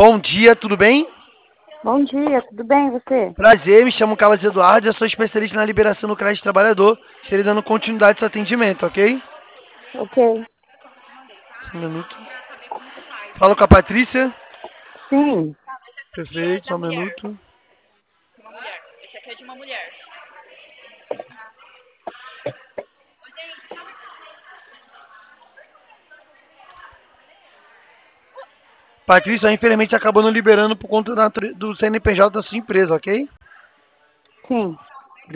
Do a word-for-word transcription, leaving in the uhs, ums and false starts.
Bom dia, tudo bem? Bom dia, tudo bem, e você? Prazer, me chamo Carlos Eduardo e eu sou especialista na liberação do crédito trabalhador. Estarei dando continuidade a esse atendimento, ok? Ok. Só um minuto. Falo com a Patrícia. Sim. Perfeito, só um minuto. Uma mulher. Esse aqui é de uma mulher. Patrícia, infelizmente acabou não liberando por conta da, do C N P J da sua empresa, ok? Sim.